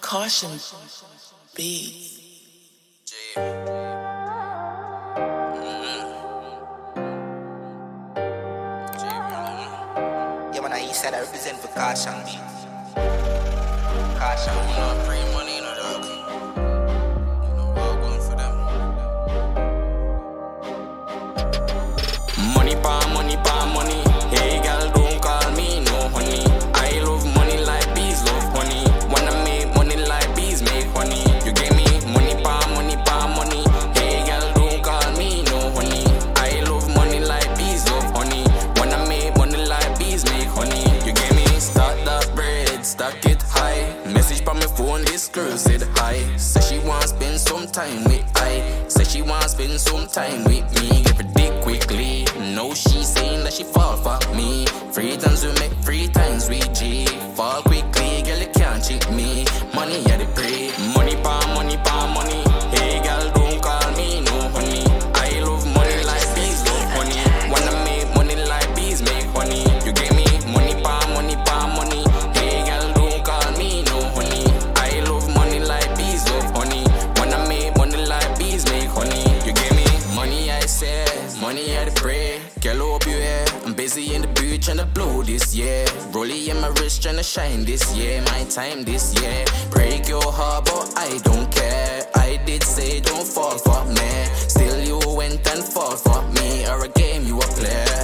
Caution beats. Yeah, man, I said I represent for Caution Beats. Caution, you know, free money, you know, dog. You know, we're going for them. Money pa money. Hey, girl, don't call me no honey. I love money like bees love honey. Wanna make money like bees make honey. You get me? Money pa money. Hey, girl, don't call me no honey. I love money like bees love honey. Wanna make money like bees make honey. You get me? Start that bread, stack it high. Message from my phone, this girl said hi. Say she wanna spend some time with I. Say she wanna spend some time with me. Give her dick quickly. No, she saying that she fall for me. 3 times we make, 3 times we G. Fall quickly, girl, you can't cheat me. Money, yeah, the pray. Money pa money. Hey, girl, don't call me no honey. I love money like bees love honey. Wanna make money like bees make honey. You get me? Money pa money. Hey, girl, don't call me no honey. I love money like bees love honey. Wanna make money like bees make honey. You get me? Money, I say, money, I pray. Girl, hope you here. I'm busy in the beach tryna blow this year. Rollie in my wrist tryna shine this year. My time this year. Break your heart, but I don't care. I did say don't fall for me. Still you went and fall for me. Or a game you a play.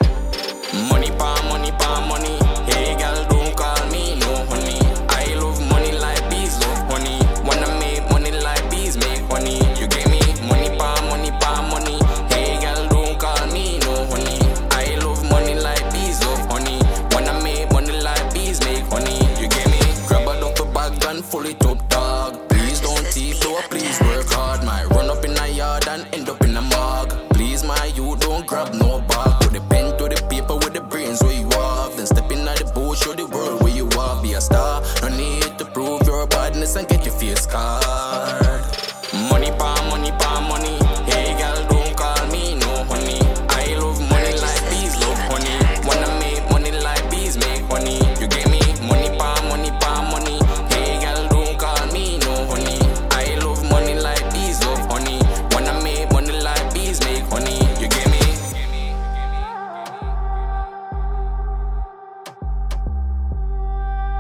Money pa money. Hey, girl, don't call me no honey. I love money like bees love honey. Wanna make money like bees make honey. You get me? Money pa money. Hey, girl, don't call me no honey. I love money like bees love honey. Wanna make money like bees make honey. You get me? Grab a duffel bag and full it up, dog. Please don't thief, though, please work hard. Might run up in a yard and end up in a morgue. Please, my you don't grab no bag. Put the pen to the paper with the brains where you have. Then step in at the boat, show the world where you are. Be a star, no need to prove your badness and get your face scarred. Money pa money. Hey, girl, don't call me no honey. I love money like bees love honey. Wanna make money like bees make honey. You get me? Money pa money. Hey, girl, don't call me no honey. I love money like bees love honey. Wanna make money like bees make honey. You get me?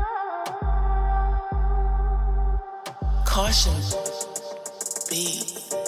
Caution beats.